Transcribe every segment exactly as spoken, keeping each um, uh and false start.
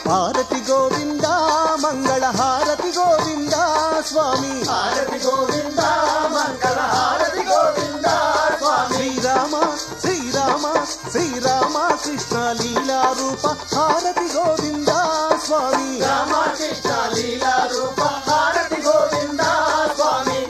హారతి గోవింద మంగళ హారతి గోవింద స్వామి హారతి గోవింద మంగళ హారతి గోవింద స్వామి శ్రీరామ శ్రీరామ శ్రీరామ కృష్ణ లీలా రూప హారతి గోవింద స్వామి రామ కృష్ణ లీలా రూప హారతి గోవింద స్వామి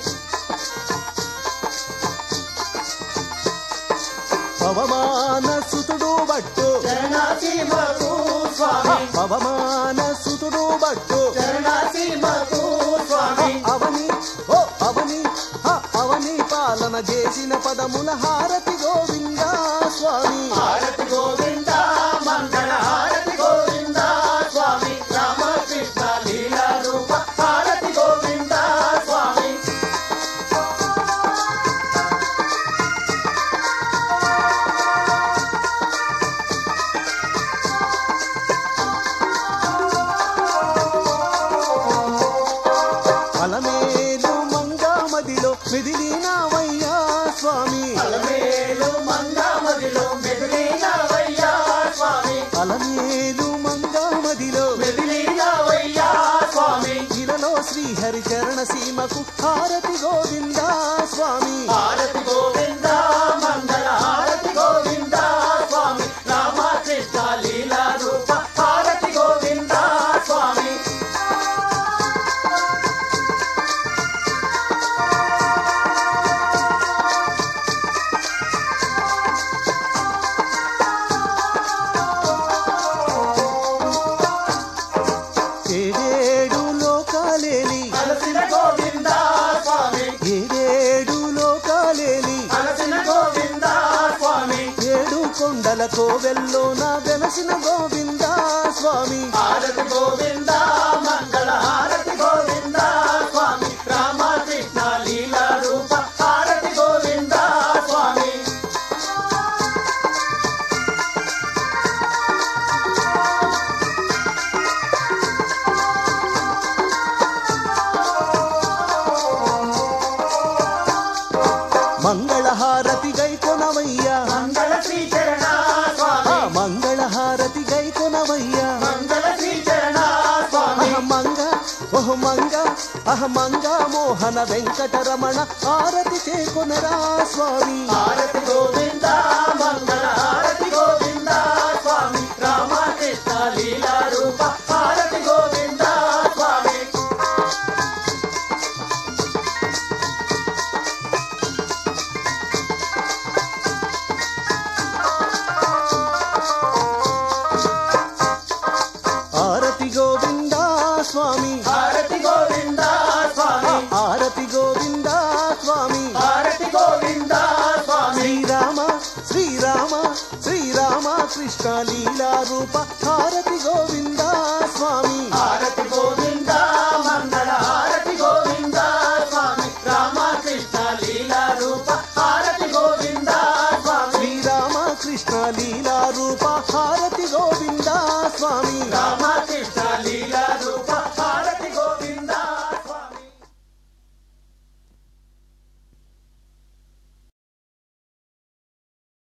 పవమాన సుతుడు బట్టు చరణాసీమకు స్వామి పవమాన సుతుడు బట్టు చరణాసీమకు స్వామి అవని ఓ అవని అవని పాలన చేసిన పదముల హారతి గోవింద స్వామి హారతి గోవింద మంగళ హారతి గోవింద స్వామి రామ కృష్ణ లీలా రూప హారతి గోవింద స్వామి అలమేలు మంగామదిలో మిదిలినావయ్యా స్వామి అలమేలు మంగామదిలో మెదిలినవయ్యా స్వామి అలమేలు మంగామదిలో మెదిలినవయ్యా స్వామి ఇలలో శ్రీహరి చరణ సీమకు హారతి గోవింద స్వామి హారతి గోవింద మంగళ హారతి గోవింద స్వామి రామ కృష్ణ లీలా రూప హారతి గోవింద స్వామి ఏడేడు లోకాలేలి అలసిన గోవింద స్వామి ఏడేడు లోకాలేలి అలసిన గోవింద స్వామి ఏడు కొండల కోవెల్లోన వెలసిన గోవింద స్వామి హారతి గోవింద మంగళ హారతి గోవింద స్వామి రామ కృష్ణ లీలా రూప హారతి గోవింద స్వామి మంగళహారతి గైకొనవయ్యా మంగళ శ్రీ చరణ స్వామి మంగళహారతి గైకొనవయ్యా మంగళ శ్రీ చరణ స్వామి అహ మంగ ఓహ మంగ అహ మంగ మోహన వెంకటరమణ హారతి చేకొనరా స్వామి హారతి గోవింద మంగళ హారతి గోవింద స్వామి రామ కృష్ణ లీలా రూప హారతి గోవింద స్వామి హారతి గోవింద స్వామి హారతి గోవింద స్వామి హారతి గోవింద స్వామి హారతి గోవింద స్వామి శ్రీరామ శ్రీరామ శ్రీరామ కృష్ణ లీలా రూప